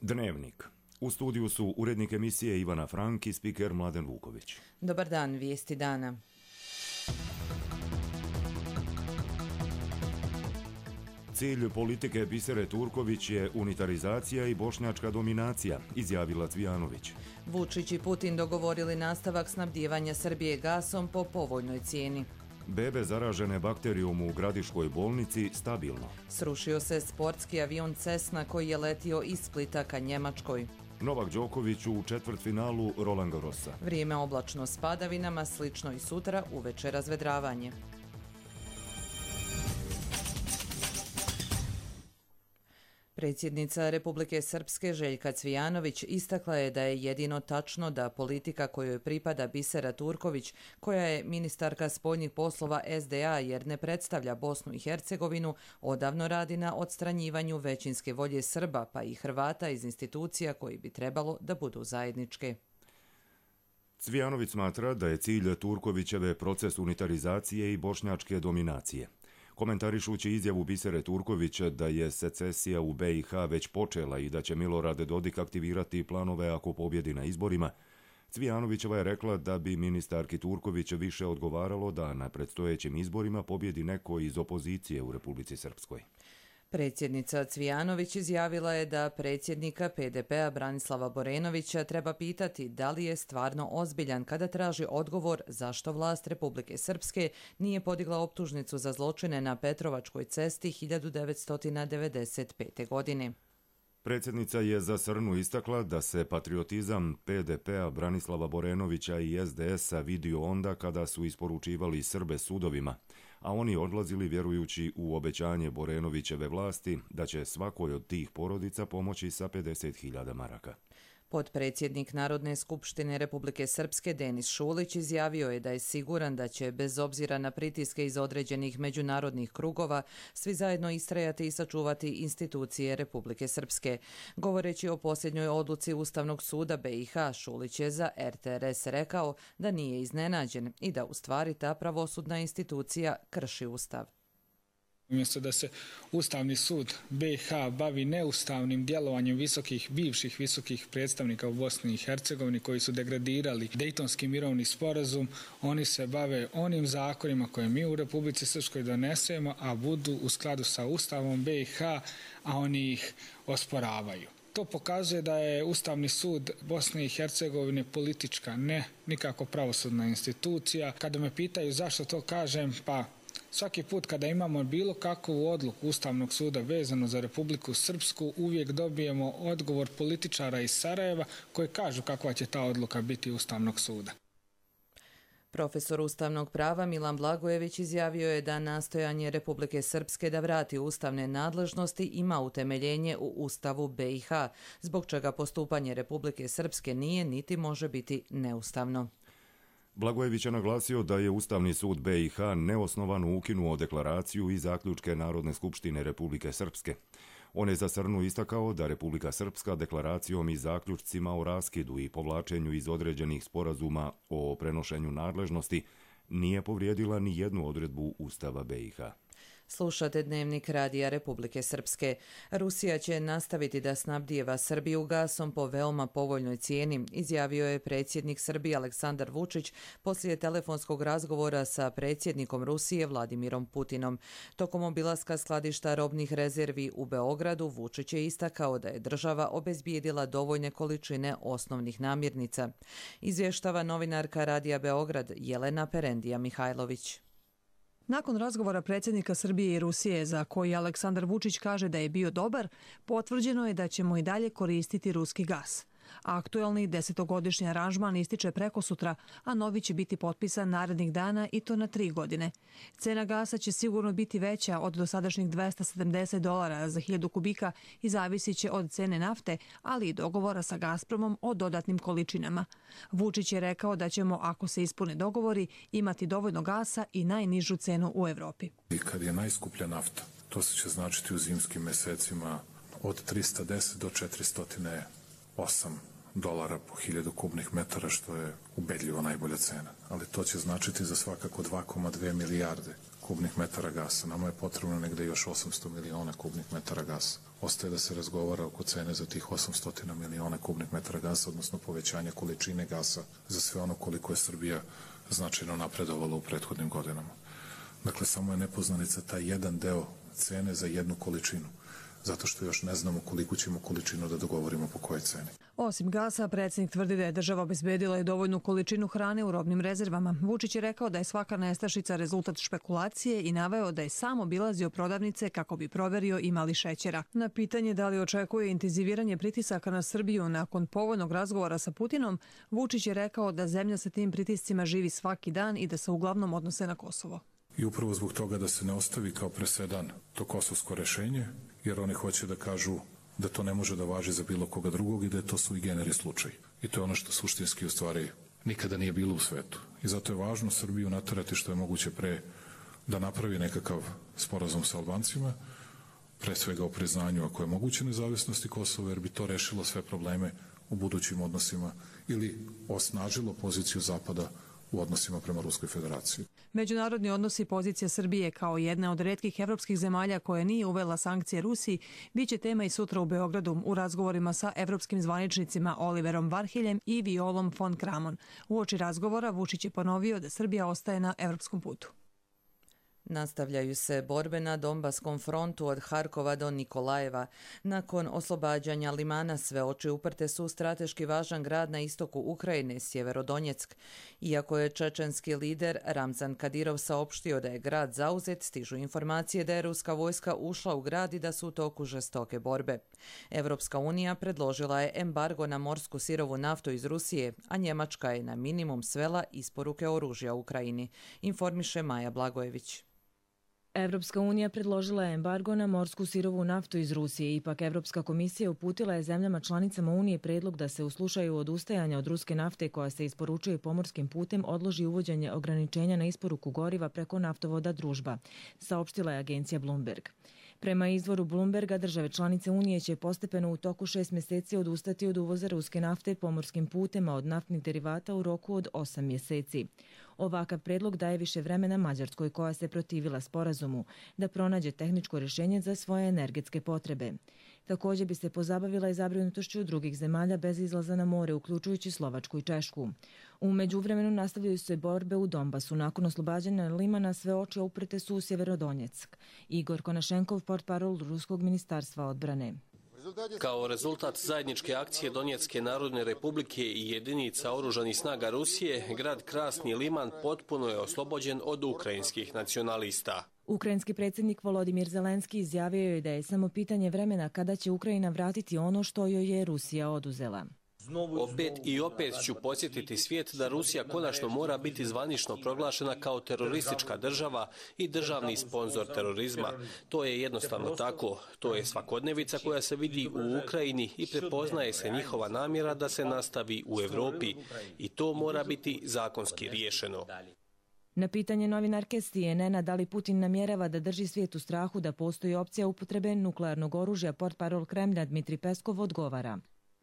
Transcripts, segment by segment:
Dnevnik. U studiju su urednik emisije Ivana Frank i spiker Mladen Vuković. Dobar dan, vijesti dana. Cilj politike Bisere Turković je unitarizacija i bošnjačka dominacija, izjavila Cvijanović. Vučić i Putin dogovorili nastavak snabdijevanja Srbije gasom po povoljnoj cijeni. Bebe zaražene bakterijom u Gradiškoj bolnici stabilno. Srušio se sportski avion Cessna koji je letio iz Splita ka Njemačkoj. Novak Đoković u četvrtfinalu Roland Garrosa. Vrijeme oblačno s padavinama, slično i sutra, uveče razvedravanje. Predsjednica Republike Srpske Željka Cvijanović istakla je da je jedino tačno da politika kojoj pripada Bisera Turković, koja je ministarka spoljnih poslova SDA jer ne predstavlja Bosnu i Hercegovinu, odavno radi na odstranjivanju većinske volje Srba pa i Hrvata iz institucija koji bi trebalo da budu zajedničke. Cvijanović smatra da je cilj Turkovićeve proces unitarizacije i bošnjačke dominacije. Komentarišući izjavu Bisere Turković da je secesija u BiH već počela i da će Milorad Dodik aktivirati planove ako pobjedi na izborima, Cvijanovićeva je rekla da bi ministarki Turković više odgovaralo da na predstojećim izborima pobjedi neko iz opozicije u Republici Srpskoj. Predsjednica Cvijanović izjavila je da predsjednika PDP-a Branislava Borenovića treba pitati da li je stvarno ozbiljan kada traži odgovor zašto vlast Republike Srpske nije podigla optužnicu za zločine na Petrovačkoj cesti 1995. godine. Predsjednica je za Srnu istakla da se patriotizam PDP-a Branislava Borenovića i SDS-a vidio onda kada su isporučivali Srbe sudovima, a oni odlazili vjerujući u obećanje Borenovićeve vlasti da će svakoj od tih porodica pomoći sa 50.000 maraka. Potpredsjednik Narodne skupštine Republike Srpske Denis Šulić izjavio je da je siguran da će, bez obzira na pritiske iz određenih međunarodnih krugova, svi zajedno istrajati i sačuvati institucije Republike Srpske. Govoreći o posljednjoj odluci Ustavnog suda BiH, Šulić je za RTRS rekao da nije iznenađen i da u stvari ta pravosudna institucija krši Ustav. Umjesto da se Ustavni sud BiH bavi neustavnim djelovanjem bivših visokih predstavnika u Bosni i Hercegovini koji su degradirali Dejtonski mirovni sporazum, oni se bave onim zakonima koje mi u Republici Srpskoj donesemo, a budu u skladu sa Ustavom BiH, a oni ih osporavaju. To pokazuje da je Ustavni sud Bosne i Hercegovine politička, ne nikako pravosudna institucija. Kada me pitaju zašto to kažem, pa svaki put kada imamo bilo kakvu odluku Ustavnog suda vezano za Republiku Srpsku, uvijek dobijemo odgovor političara iz Sarajeva koji kažu kakva će ta odluka biti Ustavnog suda. Profesor ustavnog prava Milan Blagojević izjavio je da nastojanje Republike Srpske da vrati ustavne nadležnosti ima utemeljenje u Ustavu BiH, zbog čega postupanje Republike Srpske nije niti može biti neustavno. Blagojević je naglasio da je Ustavni sud BiH neosnovano ukinuo deklaraciju i zaključke Narodne skupštine Republike Srpske. On je za Srnu istakao da Republika Srpska deklaracijom i zaključcima o raskidu i povlačenju iz određenih sporazuma o prenošenju nadležnosti nije povrijedila ni jednu odredbu Ustava BiH. Slušate Dnevnik Radija Republike Srpske. Rusija će nastaviti da snabdijeva Srbiju gasom po veoma povoljnoj cijeni, izjavio je predsjednik Srbije Aleksandar Vučić poslije telefonskog razgovora sa predsjednikom Rusije Vladimirom Putinom. Tokom obilaska skladišta robnih rezervi u Beogradu, Vučić je istakao da je država obezbijedila dovoljne količine osnovnih namirnica. Izvještava novinarka Radija Beograd Jelena Perendija Mihajlović. Nakon razgovora predsjednika Srbije i Rusije, za koji Aleksandar Vučić kaže da je bio dobar, potvrđeno je da ćemo i dalje koristiti ruski gas. Aktuelni 10-godišnji aranžman ističe prekosutra, a novi će biti potpisan narednih dana i to na 3 godine. Cena gasa će sigurno biti veća od dosadašnjih $270 za 1000 kubika i zavisit će od cene nafte, ali i dogovora sa Gazpromom o dodatnim količinama. Vučić je rekao da ćemo, ako se ispune dogovori, imati dovoljno gasa i najnižu cenu u Evropi. I kad je najskuplja nafta, to se će značiti u zimskim mesecima od 310 do 408 dolara po 1000 kubnih metara, što je ubedljivo najbolja cena. Ali to će značiti za svakako 2,2 milijarde kubnih metara gasa. Nama je potrebno negde još 800 miliona kubnih metara gasa. Ostaje da se razgovara oko cene za tih 800 miliona kubnih metara gasa, odnosno povećanja količine gasa za sve ono koliko je Srbija značajno napredovala u prethodnim godinama. Dakle, samo je nepoznanica taj jedan deo cene za jednu količinu, zato što još ne znamo koliko ćemo količinu da dogovorimo po kojoj ceni. Osim gasa, predsjednik tvrdi da je država obezbedila i dovoljnu količinu hrane u robnim rezervama. Vučić je rekao da je svaka nestašica rezultat špekulacije i naveo da je sam obilazio prodavnice kako bi proverio ima li šećera. Na pitanje da li očekuje intenziviranje pritisaka na Srbiju nakon povoljnog razgovora sa Putinom, Vučić je rekao da zemlja sa tim pritiscima živi svaki dan i da se uglavnom odnose na Kosovo. I upravo zbog toga da se ne ostavi kao presedan to kosovsko rešenje, jer oni hoće da kažu da to ne može da važi za bilo koga drugog i da je to sui generis slučaj. I to je ono što suštinski u stvari nikada nije bilo u svetu. I zato je važno Srbiju naterati što je moguće pre da napravi nekakav sporazum sa Albancima, pre svega o priznanju ako je moguće nezavisnosti Kosova, jer bi to rešilo sve probleme u budućim odnosima ili osnažilo poziciju Zapada u odnosima prema Ruskoj federaciji. Međunarodni odnosi i pozicija Srbije kao jedna od retkih evropskih zemalja koja nije uvela sankcije Rusiji biće tema i sutra u Beogradu u razgovorima sa evropskim zvaničnicima Oliverom Varheljem i Violom von Kramon. Uoči razgovora Vučić je ponovio da Srbija ostaje na evropskom putu. Nastavljaju se borbe na Donbaskom frontu od Harkova do Nikolajeva. Nakon oslobađanja Limana sve oči uprte su strateški važan grad na istoku Ukrajine, Sjeverodonjeck. Iako je čečenski lider Ramzan Kadirov saopštio da je grad zauzet, stižu informacije da je ruska vojska ušla u grad i da su u toku žestoke borbe. Evropska unija predložila je embargo na morsku sirovu naftu iz Rusije, a Njemačka je na minimum svela isporuke oružja Ukrajini, informiše Maja Blagojević. Evropska unija predložila je embargo na morsku sirovu naftu iz Rusije. Ipak Evropska komisija uputila je zemljama članicama Unije predlog da se u slučaju odustajanja od ruske nafte koja se isporučuje pomorskim putem odloži uvođenje ograničenja na isporuku goriva preko naftovoda Družba, saopštila je agencija Bloomberg. Prema izvoru Bloomberga, države članice Unije će postepeno u toku 6 mjeseci odustati od uvoza ruske nafte pomorskim putem, a od naftnih derivata u roku od 8 mjeseci. Ovakav predlog daje više vremena Mađarskoj, koja se protivila sporazumu, da pronađe tehničko rješenje za svoje energetske potrebe. Također bi se pozabavila i zabrinutošću drugih zemalja bez izlaza na more, uključujući Slovačku i Češku. U međuvremenu nastavljaju se borbe u Donbasu. Nakon oslobađanja Limana sve oči uprte su u Sjeverodonjeck. Igor Konašenkov, portparol Ruskog ministarstva odbrane. Kao rezultat zajedničke akcije Donjecké narodne republike i jedinica oružanih snaga Rusije, grad Krasni Liman potpuno je oslobođen od ukrajinskih nacionalista. Ukrajinski predsjednik Volodimir Zelenski izjavio je da je samo pitanje vremena kada će Ukrajina vratiti ono što joj je Rusija oduzela. Opet i opet ću podsjetiti svijet da Rusija konačno mora biti zvanično proglašena kao teroristička država i državni sponzor terorizma. To je jednostavno tako. To je svakodnevica koja se vidi u Ukrajini i prepoznaje se njihova namjera da se nastavi u Evropi. I to mora biti zakonski riješeno. Na pitanje novinarke CNN-a da li Putin namjerava da drži svijet u strahu da postoji opcija upotrebe nuklearnog oružja, portparol Kremlja Dmitrij Peskov odgovara.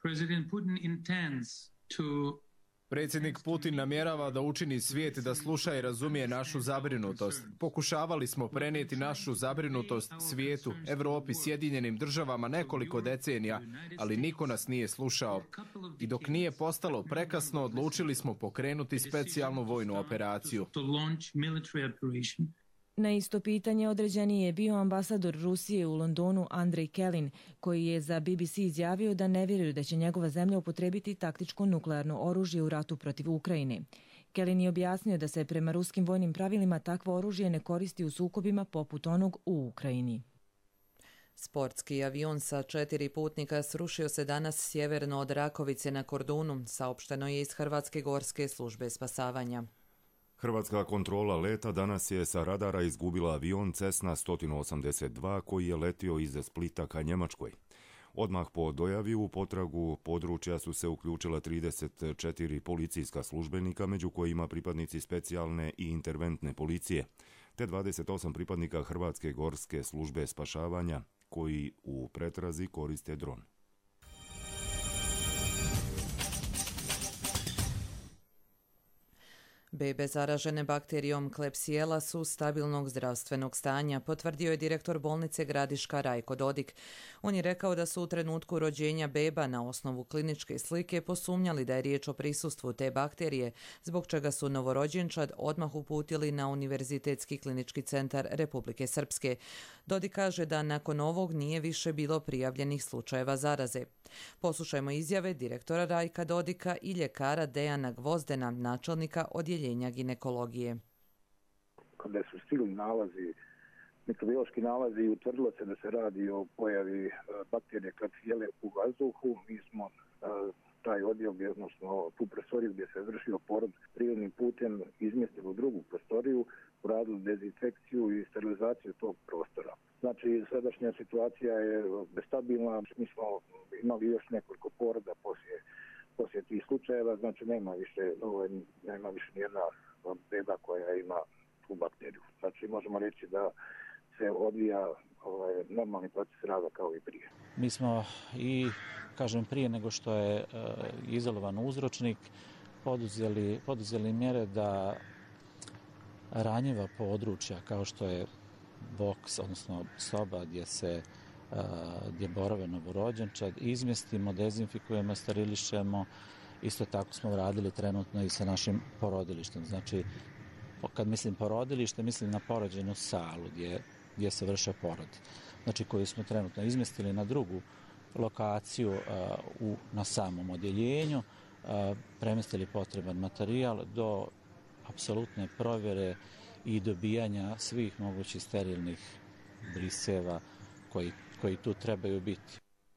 Predsjednik Putin namjerava da učini svijet da sluša i razumije našu zabrinutost. Pokušavali smo prenijeti našu zabrinutost svijetu, Evropi, Sjedinjenim državama nekoliko decenija, ali niko nas nije slušao. I dok nije postalo prekasno, odlučili smo pokrenuti specijalnu vojnu operaciju. Na isto pitanje određeniji je bio ambasador Rusije u Londonu Andrej Kelin, koji je za BBC izjavio da ne vjeruju da će njegova zemlja upotrijebiti taktičko nuklearno oružje u ratu protiv Ukrajine. Kelin je objasnio da se prema ruskim vojnim pravilima takvo oružje ne koristi u sukobima poput onog u Ukrajini. Sportski avion sa 4 putnika srušio se danas sjeverno od Rakovice na Kordunu, saopšteno je iz Hrvatske gorske službe spasavanja. Hrvatska kontrola leta danas je sa radara izgubila avion Cessna 182 koji je letio iz Splita ka Njemačkoj. Odmah po dojavi u potragu područja su se uključila 34 policijska službenika, među kojima pripadnici specijalne i interventne policije, te 28 pripadnika Hrvatske gorske službe spašavanja koji u pretrazi koriste dron. Bebe zaražene bakterijom Klebsiella su stabilnog zdravstvenog stanja, potvrdio je direktor bolnice Gradiška Rajko Dodik. On je rekao da su u trenutku rođenja beba na osnovu kliničke slike posumnjali da je riječ o prisustvu te bakterije, zbog čega su novorođenčad odmah uputili na Univerzitetski klinički centar Republike Srpske. Dodik kaže da nakon ovog nije više bilo prijavljenih slučajeva zaraze. Poslušajmo izjave direktora Rajka Dodika i ljekara Dejana Gvozdena, načelnika odjeljenja ginekologije. Kada su stigli nalazi, mikrobiološki nalazi i utvrdilo se da se radi o pojavi bakterije Klebsielle u vazduhu, mi smo taj odjel, odnosno tu prostoriju gdje se vršio porod prirodnim putem izmjestili u drugu prostoriju, uradili dezinfekciju i sterilizaciju tog prostora. Znači, sadašnja situacija je stabilna, mi smo imali još nekoliko poroda poslije tih slučajeva, znači nema više nijedna beba koja ima tu bakteriju. Znači, možemo reći da se odvija normalni proces rada kao i prije. Mi smo i, prije nego što je izolovan uzročnik, poduzeli mjere da ranjiva područja kao što je boks, odnosno soba gdje borave novorođenčad, izmjestimo, dezinfikujemo, sterilišemo. Isto tako smo radili trenutno i sa našim porodilištem. Znači, kad mislim porodilište, mislim na porođajnu salu gdje se vrše porodi. Znači, koju smo trenutno izmjestili na drugu lokaciju na samom odjeljenju, premjestili potreban materijal do apsolutne provjere i dobijanja svih mogućih sterilnih briseva koji tu trebaju biti.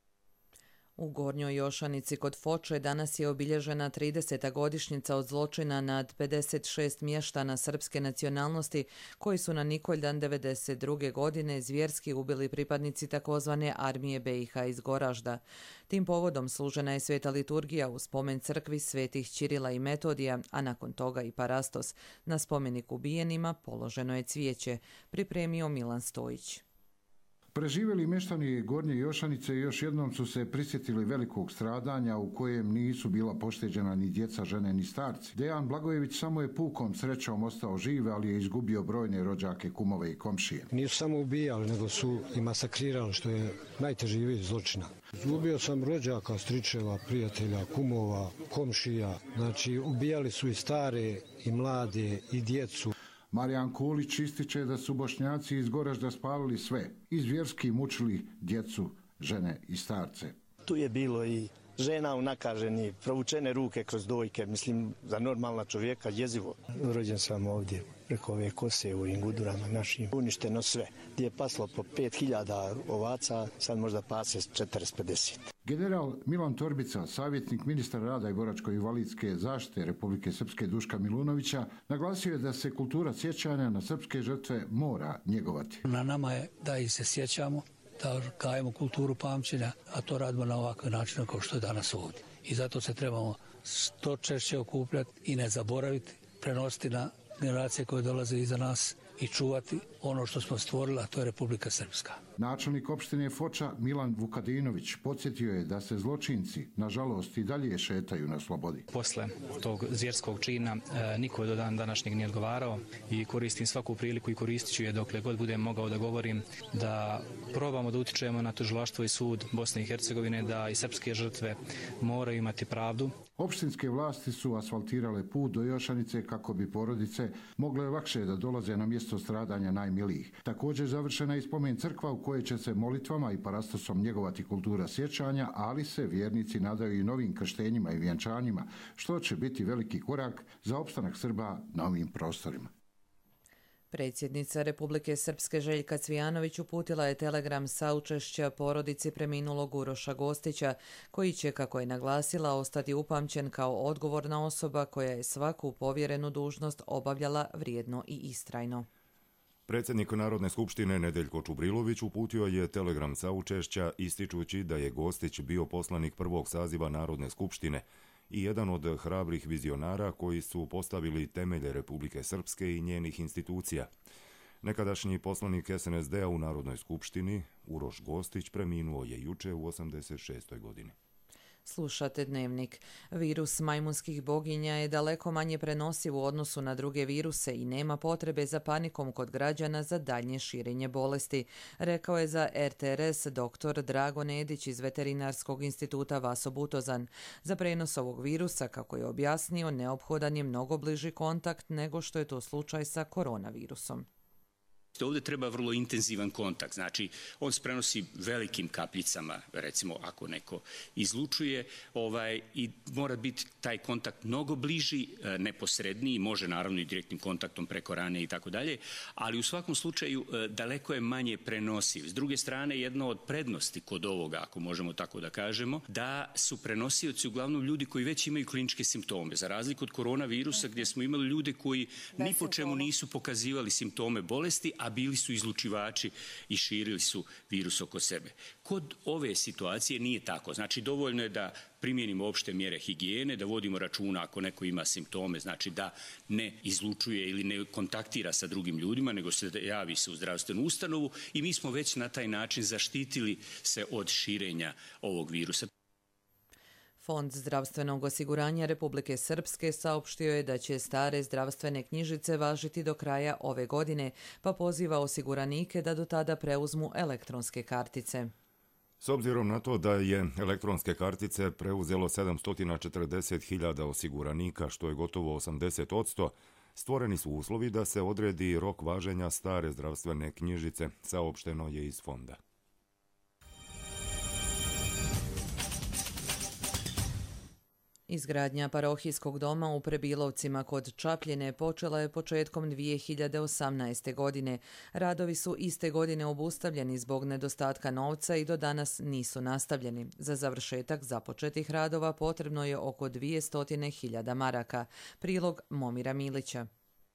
U Gornjoj Jošanici kod Foče danas je obilježena 30. godišnjica od zločina nad 56 mještana srpske nacionalnosti koji su na Nikoldan 1992. godine zvjerski ubili pripadnici takozvane armije BiH iz Goražda. Tim povodom služena je sveta liturgija u spomen crkvi svetih Ćirila i Metodija, a nakon toga i parastos. Na spomenik ubijenima položeno je cvijeće, pripremio Milan Stojić. Preživjeli mještani Gornje Jošanice još jednom su se prisjetili velikog stradanja u kojem nisu bila pošteđena ni djeca, žene ni starci. Dejan Blagojević samo je pukom srećom ostao živ, ali je izgubio brojne rođake, kumove i komšije. Nisu samo ubijali, nego su i masakrirali, što je najteži vid zločina. Izgubio sam rođaka, stričeva, prijatelja, kumova, komšija. Znači, ubijali su i stare, i mlade, i djecu. Marijan Kulić ističe da su Bošnjaci iz Goražda spalili sve, i zvjerski mučili djecu, žene i starce. Tu je bilo i žena unakaženi, provučene ruke kroz dojke, mislim, za normalna čovjeka jezivo. Rođen sam ovdje, preko ove kose u ovim gudurama našim. Uništeno sve. Gdje je paslo po 5000 ovaca, sad možda pase 40-50. General Milan Torbica, savjetnik ministra rada i boračko-invalidske zaštite Republike Srpske Duška Milunovića, naglasio je da se kultura sjećanja na srpske žrtve mora njegovati. Na nama je da ih se sjećamo, da gajemo kulturu pamćenja, a to radimo na ovakav način kao što je danas ovdje. I zato se trebamo što češće okupljati i ne zaboraviti, prenositi na generacije koje dolaze iza nas i čuvati ono što smo stvorili, a to je Republika Srpska. Načelnik opštine Foča Milan Vukadinović podsjetio je da se zločinci, nažalost, i dalje šetaju na slobodi. Posle tog zvjerskog čina niko do dan današnjeg nije odgovarao i koristim svaku priliku i koristit ću je dokle god budem mogao da govorim da probamo da utičemo na tužilaštvo i sud Bosne i Hercegovine da i srpske žrtve moraju imati pravdu. Opštinske vlasti su asfaltirale put do Jošanice kako bi porodice mogle lakše da dolaze na mjesto stradanja najmilijih. Također završena je spomen crkva u kojoj će se molitvama i parastosom njegovati kultura sjećanja, ali se vjernici nadaju i novim krštenjima i vjenčanjima, što će biti veliki korak za opstanak Srba na ovim prostorima. Predsjednica Republike Srpske Željka Cvijanović uputila je telegram saučešća porodici preminulog Uroša Gostića, koji će, kako je naglasila, ostati upamćen kao odgovorna osoba koja je svaku povjerenu dužnost obavljala vrijedno i istrajno. Predsjednik Narodne skupštine Nedeljko Čubrilović uputio je telegram saučešća ističući da je Gostić bio poslanik prvog saziva Narodne skupštine i jedan od hrabrih vizionara koji su postavili temelje Republike Srpske i njenih institucija. Nekadašnji poslanik SNSD-a u Narodnoj skupštini, Uroš Gostić, preminuo je juče u 86. godini. Slušate Dnevnik. Virus majmunskih boginja je daleko manje prenosiv u odnosu na druge viruse i nema potrebe za panikom kod građana za daljnje širenje bolesti, rekao je za RTRS dr. Drago Nedić iz Veterinarskog instituta Vaso Butozan. Za prenos ovog virusa, kako je objasnio, neophodan je mnogo bliži kontakt nego što je to slučaj sa koronavirusom. Ovdje treba vrlo intenzivan kontakt, znači on se prenosi velikim kapljicama, recimo ako neko izlučuje i mora biti taj kontakt mnogo bliži, neposredniji, može naravno i direktnim kontaktom preko rane i tako dalje, ali u svakom slučaju daleko je manje prenosiv. S druge strane, jedna od prednosti kod ovoga, ako možemo tako da kažemo, da su prenosioci uglavnom ljudi koji već imaju kliničke simptome, za razliku od koronavirusa gdje smo imali ljude koji ni po čemu nisu pokazivali simptome bolesti, a bili su izlučivači i širili su virus oko sebe. Kod ove situacije nije tako. Znači, dovoljno je da primijenimo opšte mjere higijene, da vodimo računa ako neko ima simptome, znači da ne izlučuje ili ne kontaktira sa drugim ljudima, nego se javi se u zdravstvenu ustanovu i mi smo već na taj način zaštitili se od širenja ovog virusa. Fond zdravstvenog osiguranja Republike Srpske saopštio je da će stare zdravstvene knjižice važiti do kraja ove godine, pa poziva osiguranike da do tada preuzmu elektronske kartice. S obzirom na to da je elektronske kartice preuzelo 740.000 osiguranika, što je gotovo 80%, stvoreni su uslovi da se odredi rok važenja stare zdravstvene knjižice, saopšteno je iz fonda. Izgradnja parohijskog doma u Prebilovcima kod Čapljine počela je početkom 2018. godine. Radovi su iste godine obustavljeni zbog nedostatka novca i do danas nisu nastavljeni. Za završetak započetih radova potrebno je oko 200.000 maraka. Prilog Momira Milića.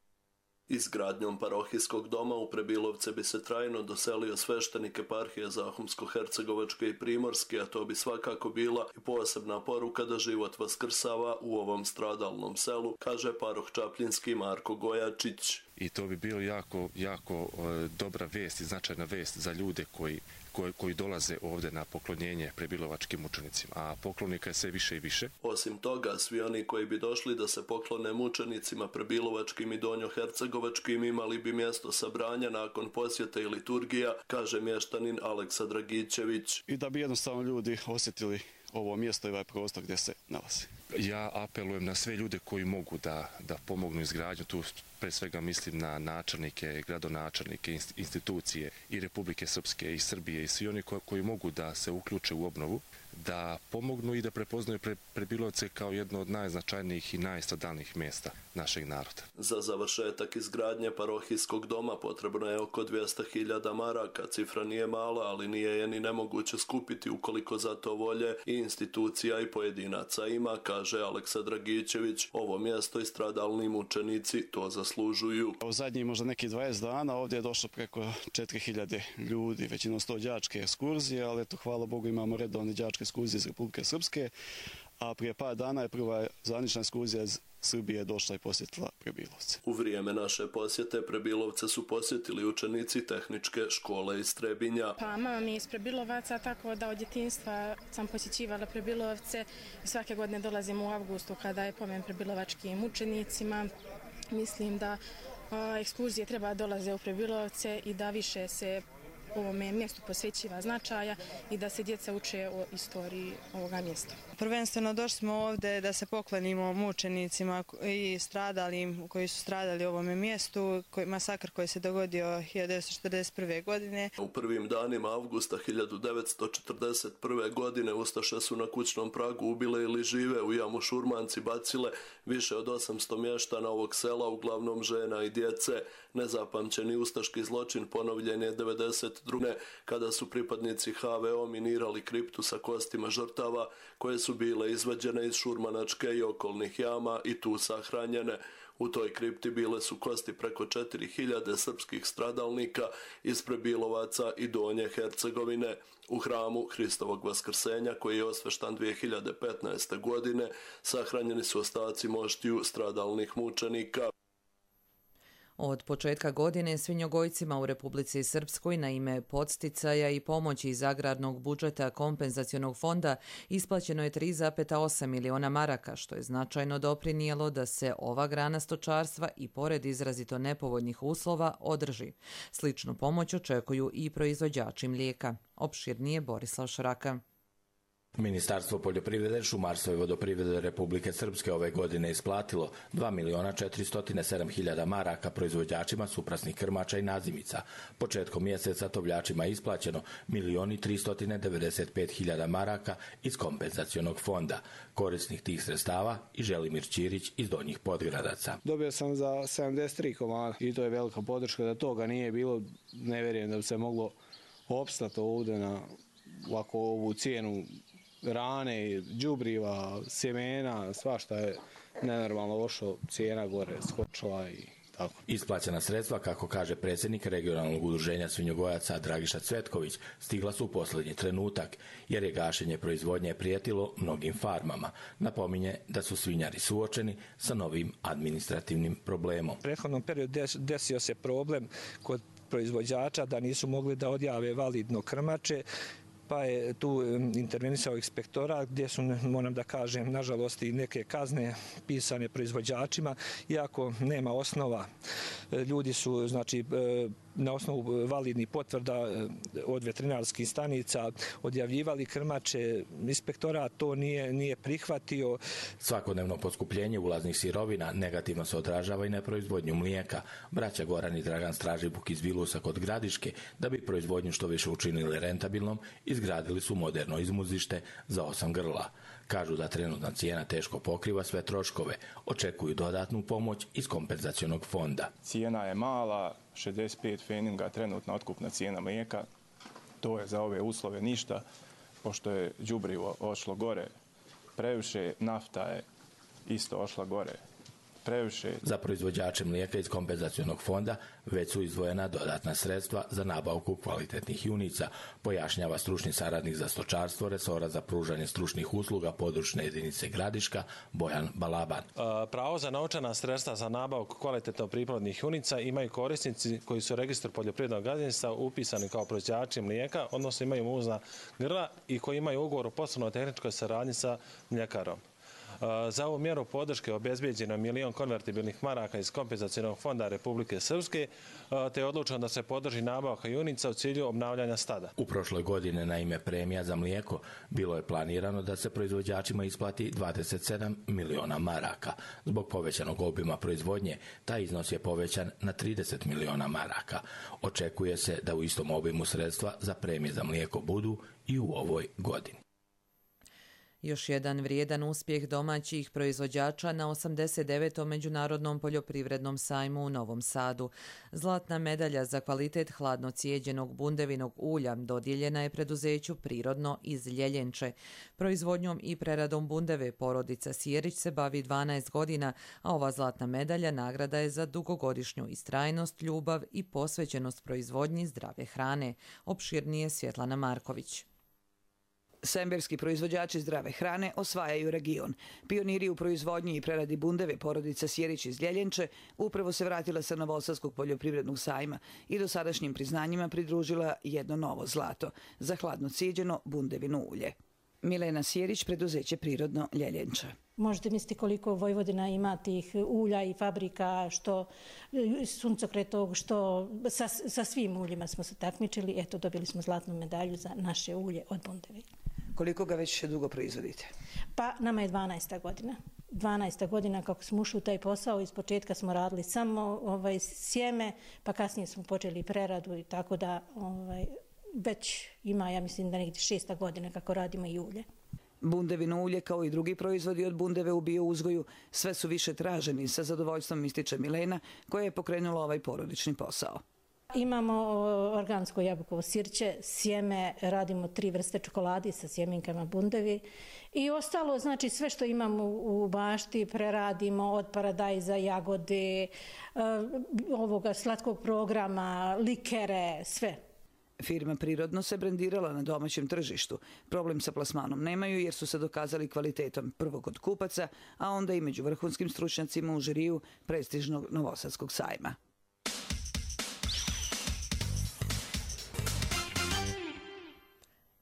Izgradnjom parohijskog doma u Prebilovce bi se trajno doselio sveštenik eparhije Zahumsko-Hercegovačke i Primorske, a to bi svakako bila i posebna poruka da život vaskrsava u ovom stradalnom selu, kaže paroh čapljinski Marko Gojačić. I to bi bilo jako dobra vest i značajna vest za ljude koji dolaze ovdje na poklonjenje prebilovačkim mučenicima, a poklonika je sve više i više. Osim toga, svi oni koji bi došli da se poklone mučenicima prebilovačkim i donjohercegovačkim imali bi mjesto sabranja nakon posjete i liturgija, kaže mještanin Aleksa Dragićević. I da bi jednostavno ljudi osjetili ovo mjesto i ovaj prostor gdje se nalazi. Ja apelujem na sve ljude koji mogu da pomognu izgradnju, tu pre svega mislim na načelnike, gradonačelnike, institucije i Republike Srpske i Srbije i svi oni koji mogu da se uključe u obnovu, da pomognu i da prepoznaju Prebilovce kao jedno od najznačajnijih i najstradalnijih mjesta našeg naroda. Za završetak izgradnje parohijskog doma potrebno je oko 200.000 maraka. Cifra nije mala, ali nije je ni nemoguće skupiti ukoliko za to volje i institucija i pojedinaca ima, kaže Aleksa Dragićević. Ovo mjesto i stradalni mučenici to zaslužuju. U zadnjih možda nekih 20 dana ovdje je došlo preko 4.000 ljudi, većinom 100 đačke ekskurzije, ali eto, hvala Bogu, imamo redovne đačke ekskurzije iz Republike Srpske, a prije par dana je prva zvanična ekskurzija iz Srbije došla i posjetila Prebilovce. U vrijeme naše posjete Prebilovce su posjetili učenici tehničke škole iz Trebinja. Pa mama mi je iz Prebilovaca, tako da od djetinjstva sam posjećivala Prebilovce i svake godine dolazim u avgustu kada je pomen prebilovačkim učenicima. Mislim da ekskurzije treba dolaze u Prebilovce i da više se ovome mjestu posvećiva značaja i da se djeca uče o istoriji ovoga mjesta. Prvenstveno došli smo ovdje da se poklonimo mučenicima i stradalim koji su stradali u ovome mjestu, masakr koji se dogodio 1941. godine. U prvim danima avgusta 1941. godine ustaše su na kućnom pragu ubile ili žive u jamu Šurmanci bacile više od 800 mještana ovog sela, uglavnom žena i djece. Nezapamćeni ustaški zločin ponovljen je 1992. kada su pripadnici HVO minirali kriptu sa kostima žrtava koje su bile izvađene iz Šurmanačke i okolnih jama i tu sahranjene. U toj kripti bile su kosti preko 4.000 srpskih stradalnika iz Prebilovaca i Donje Hercegovine. U hramu Hristovog vaskrsenja, koji je osveštan 2015. godine, sahranjeni su ostaci moštiju stradalnih mučenika. Od početka godine svinjogojcima u Republici Srpskoj na ime podsticaja i pomoći iz agrarnog budžeta kompenzacionog fonda isplaćeno je 3,8 miliona maraka, što je značajno doprinijelo da se ova grana stočarstva i pored izrazito nepovoljnih uslova održi. Sličnu pomoć očekuju i proizvođači mlijeka. Opširnije Borislav Šraka. Ministarstvo poljoprivrede, šumarstva i vodoprivrede Republike Srpske ove godine isplatilo 2.407.000 maraka proizvođačima suprasnih krmača i nazimica. Početkom mjeseca tovljačima je isplaćeno 1.395.000 maraka iz kompenzacionog fonda. Korisnik tih sredstava i Želimir Ćirić iz Donjih Podgradaca. Dobio sam za 73 komada i to je velika podrška. Da toga nije bilo, ne vjerujem da bi se moglo opstati ovdje na ovako ovu cijenu rane, đubriva, sjemena, svašta je nenormalno lošo, cijena gore skočila i tako. Isplaćena sredstva, kako kaže predsjednik regionalnog udruženja svinjogojaca Dragiša Cvetković, stigla su u posljednji trenutak, jer je gašenje proizvodnje prijetilo mnogim farmama. Napominje da su svinjari suočeni sa novim administrativnim problemom. U prethodnom periodu desio se problem kod proizvođača da nisu mogli da odjave validno krmače, pa je tu intervenisao inspektorat gdje su, moram da kažem, nažalost i neke kazne pisane proizvođačima, iako nema osnova. Ljudi su, znači, na osnovu validnih potvrda od veterinarskih stanica odjavljivali krmače. Inspektorat to nije prihvatio. Svakodnevno poskupljenje ulaznih sirovina negativno se odražava i na proizvodnju mlijeka. Braća Goran i Dragan Stražibuk iz Vilusa kod Gradiške, da bi proizvodnju što više učinili rentabilnom, izgradili su moderno izmuzište za 8 grla. Kažu da trenutna cijena teško pokriva sve troškove. Očekuju dodatnu pomoć iz kompenzacionog fonda. Cijena je mala, 65 pfeninga trenutna otkupna cijena mlijeka. To je za ove uslove ništa, pošto je đubrivo ošlo gore previše, nafta je isto ošla gore previše. Za proizvođače mlijeka iz kompenzacionog fonda već su izdvojena dodatna sredstva za nabavku kvalitetnih junica, pojašnjava stručni saradnik za stočarstvo resora za pružanje stručnih usluga područne jedinice Gradiška Bojan Balaban. Pravo za novčana sredstva za nabavku kvalitetno priplodnih junica imaju korisnici koji su u registru poljoprivrednog gazdinstva upisani kao proizvođači mlijeka, odnosno imaju muzna grla i koji imaju ugovor o poslovno-tehničkoj saradnji sa mljekarom. Za ovu mjeru podrške obezbijeđeno 1 milion konvertibilnih maraka iz kompenzacionog fonda Republike Srpske, te je odlučeno da se podrži nabavka junica u cilju obnavljanja stada. U prošloj godini na ime premija za mlijeko bilo je planirano da se proizvođačima isplati 27 miliona maraka. Zbog povećanog obima proizvodnje, taj iznos je povećan na 30 miliona maraka. Očekuje se da u istom obimu sredstva za premije za mlijeko budu i u ovoj godini. Još jedan vrijedan uspjeh domaćih proizvođača na 89. Međunarodnom poljoprivrednom sajmu u Novom Sadu. Zlatna medalja za kvalitet hladno cijeđenog bundevinog ulja dodijeljena je preduzeću Prirodno iz Ljeljenče. Proizvodnjom i preradom bundeve porodica Sjerić se bavi 12 godina, a ova zlatna medalja nagrada je za dugogodišnju istrajnost, ljubav i posvećenost proizvodnji zdrave hrane. Opširnije Svjetlana Marković. Semberski proizvođači zdrave hrane osvajaju region. Pioniri u proizvodnji i preradi bundeve porodica Sjerić iz Ljeljenče upravo se vratila sa Novosadskog poljoprivrednog sajma i dosadašnjim priznanjima pridružila jedno novo zlato za hladno cijeđeno bundevino ulje. Milena Sjerić, preduzeće Prirodno Ljeljenče. Možete misliti koliko Vojvodina ima tih ulja i fabrika, što suncokretog, što sa svim uljima smo se takmičili. Eto, dobili smo zlatnu medalju za naše ulje od bundevi. Koliko ga već dugo proizvodite? Pa nama je 12. godina. 12. godina kako smo ušli u taj posao, iz početka smo radili samo sjeme, pa kasnije smo počeli preradu i tako da već ima, ja mislim da negdje 6. godina kako radimo i ulje. Bundevino ulje, kao i drugi proizvodi od bundeve u biouzgoju, sve su više traženi, sa zadovoljstvom ističe Milena, koja je pokrenula ovaj porodični posao. Imamo organsko jabukovo sirće, sjeme, radimo 3 vrste čokoladi sa sjeminkama bundevi i ostalo, znači sve što imamo u bašti preradimo od paradajza, jagode, ovoga slatkog programa, likere, sve. Firma Prirodno se brendirala na domaćem tržištu. Problem sa plasmanom nemaju jer su se dokazali kvalitetom prvo kod kupaca, a onda i među vrhunskim stručnjacima u žiriju prestižnog Novosadskog sajma.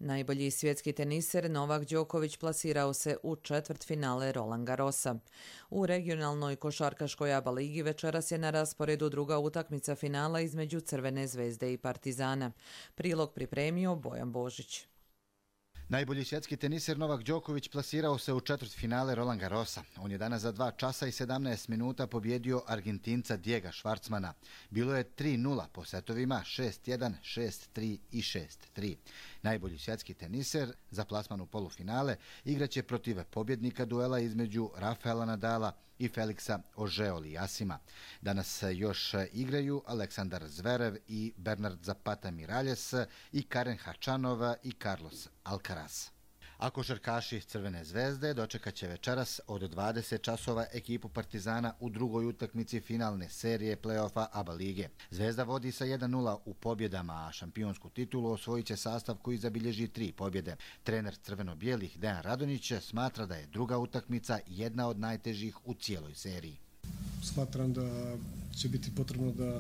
Najbolji svjetski teniser Novak Đoković plasirao se u četvrtfinale Roland Garrosa. U regionalnoj košarkaškoj ABA ligi večeras je na rasporedu druga utakmica finala između Crvene zvezde i Partizana. Prilog pripremio Bojan Božić. Najbolji svjetski teniser Novak Đoković plasirao se u četvrtfinale Roland Garrosa. On je danas za 2 časa i 17 minuta pobjedio Argentinca Diega Schwartzmana. Bilo je 3-0 po setovima, 6-1, 6-3 i 6-3. Najbolji svjetski teniser za plasman u polufinale igraće protiv pobjednika duela između Rafaela Nadala i Felixa Auger-Aliassima. Danas još igraju Aleksandar Zverev i Bernard Zapata Miralles i Karen Khachanov i Carlos Alcaraz. A košarkaši Crvene zvezde dočekat će večeras od 20 časova ekipu Partizana u drugoj utakmici finalne serije play-offa ABA lige. Zvezda vodi sa 1-0 u pobjedama, a šampionsku titulu osvojit će sastav koji zabilježi 3 pobjede. Trener crveno-bijelih Dejan Radonjić smatra da je druga utakmica jedna od najtežih u cijeloj seriji. Smatram da će biti potrebno da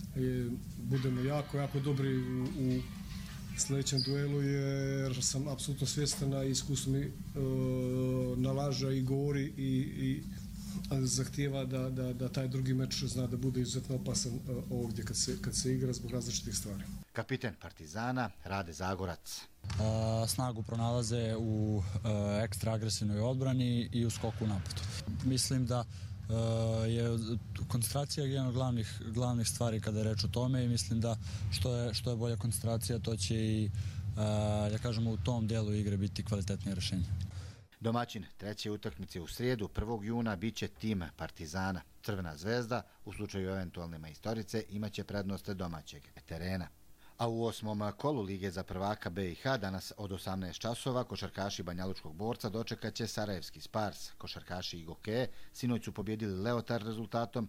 budemo jako dobri u sljedećem duelu, jer sam apsolutno svjestan i iskustvo mi nalaže i govori i zahtijeva da taj drugi meč zna da bude izuzetno opasan ovdje kad se igra zbog različitih stvari. Kapiten Partizana Rade Zagorac. Snagu pronalaze u ekstra agresivnoj odbrani i u skoku u napadu. Mislim da je koncentracija jedna od glavnih stvari kada je reč o tome i mislim da što je bolja koncentracija, to će i da kažemo u tom dijelu igre biti kvalitetnije rješenje. Domaćin treće utakmice u srijedu 1. juna biće tim Partizana. Crvena zvezda u slučaju eventualne majstorice imaće prednost domaćeg terena. A u 8. kolu Lige za prvaka BiH danas od 18 časova košarkaši Banjalučkog Borca dočekat će Sarajevski Spars. Košarkaši Igoke sinoć su pobjedili Leotar rezultatom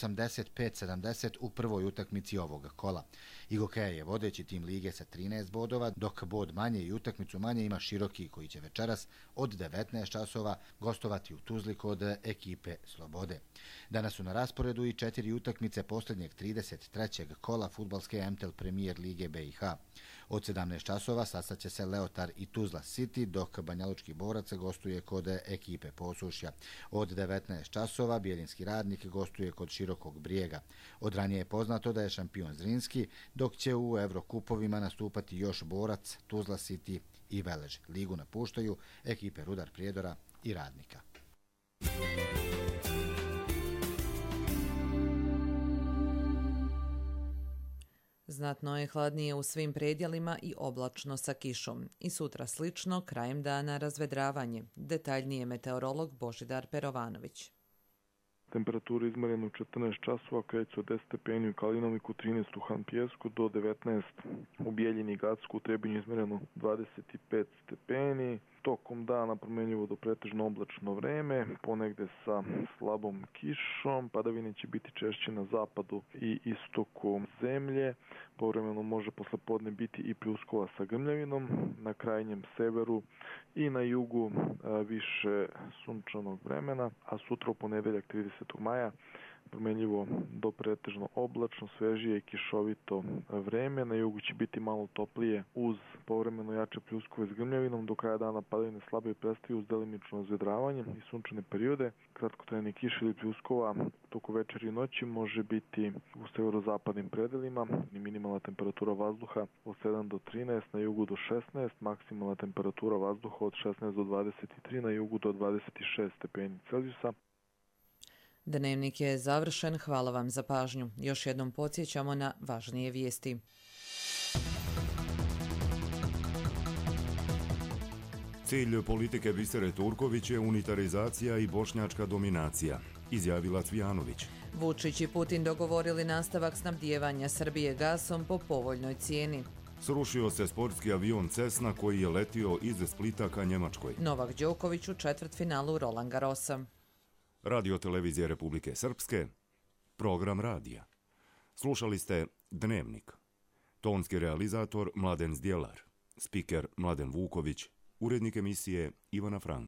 85-70 u prvoj utakmici ovog kola. Igoke je vodeći tim lige sa 13 bodova, dok bod manje i utakmicu manje ima Široki koji će večeras od 19 časova gostovati u Tuzli kod ekipe Slobode. Danas su na rasporedu i 4 utakmice posljednjeg 33. kola fudbalske MTEL Premier Lige BiH. Od 17 časova sastaće se Leotar i Tuzla City, dok Banjalučki Borac gostuje kod ekipe Posušja. Od 19 časova Bjelinski Radnik gostuje kod Širokog Brijega. Od ranije je poznato da je šampion Zrinski, dok će u Evrokupovima nastupati još Borac, Tuzla City i Velež. Ligu napuštaju ekipe Rudar Prijedora i Radnika. Znatno je hladnije u svim predjelima i oblačno sa kišom. I sutra slično, krajem dana razvedravanje. Detaljnije meteorolog Božidar Perovanović. Temperatura izmjerena u 14 časova, kreće od 10 stepeni u Kalinoviku, 13 u Hanpijesku, do 19 u Bijeljini i Gacku, u Trebinju izmjereno 25 stepeni. Tokom dana promjenjivo do pretežno oblačno vreme, ponegde sa slabom kišom, padavine će biti češće na zapadu i istoku zemlje, povremeno može poslepodne biti i pljuskova sa grmljavinom, na krajnjem severu i na jugu više sunčanog vremena, a sutra u ponedeljak 30. maja promjenjivo do pretežno oblačno, svežije i kišovito vreme. Na jugu će biti malo toplije uz povremeno jače pljuskove s grmljavinom. Do kraja dana padavine slabe prestaju uz delimično razvedravanje i sunčane periode. Kratkotrajne kiše ili pljuskova toko večeri i noći može biti u severozapadnim predelima. Minimalna temperatura vazduha od 7 do 13, na jugu do 16, maksimalna temperatura vazduha od 16 do 23, na jugu do 26 stepeni Celzijusa. Dnevnik je završen, hvala vam za pažnju. Još jednom podsjećamo na važnije vijesti. Cilj politike Bisere Turković je unitarizacija i bošnjačka dominacija, izjavila Cvijanović. Vučić i Putin dogovorili nastavak snabdijevanja Srbije gasom po povoljnoj cijeni. Srušio se sportski avion Cessna koji je letio iz Splita ka Njemačkoj. Novak Đoković u četvrtfinalu Roland Garrosa. Radio Televizije Republike Srpske, program radija. Slušali ste Dnevnik. Tonski realizator Mladen Zdjelar, spiker Mladen Vuković, urednik emisije Ivana Frank.